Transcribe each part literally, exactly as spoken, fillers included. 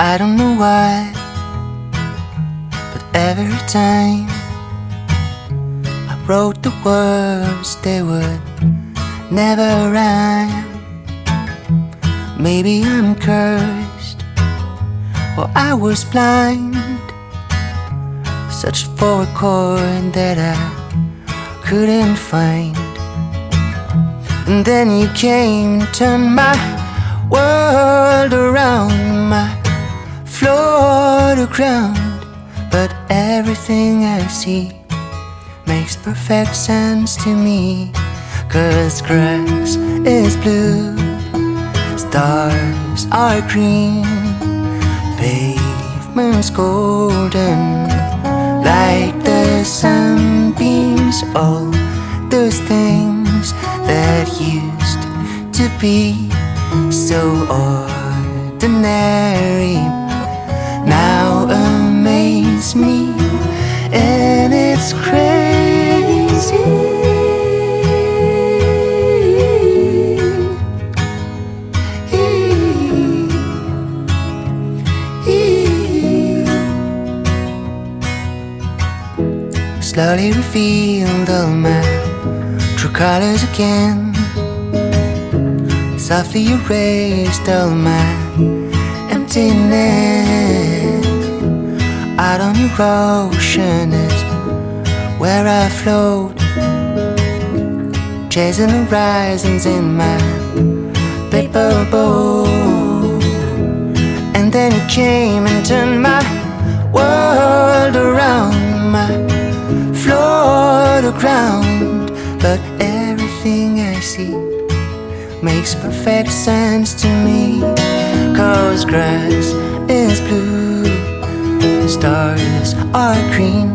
I don't know why, but every time I wrote the words, they would never rhyme. Maybe I'm cursed, or I was blind. Searched for a chord that I couldn't find. And then you came, turned my world around, my floor to ground. But everything I see makes perfect sense to me. 'Cause grass is blue, stars are green, pavement's golden, like the sunbeams. All those things that used to be so ordinary now amaze me, and it's crazy. Slowly revealed all my true colors again, softly erased all my emptiness. Out on your ocean is where I float, chasing horizons in my paper boat. And then you came and turned my world around, my floor to ground. But everything I see makes perfect sense to me. 'Cause grass is blue, stars are green,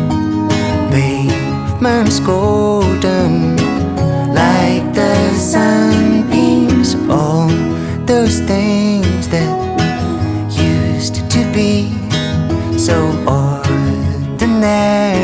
pavement's golden, like the sunbeams. All those things that used to be so ordinary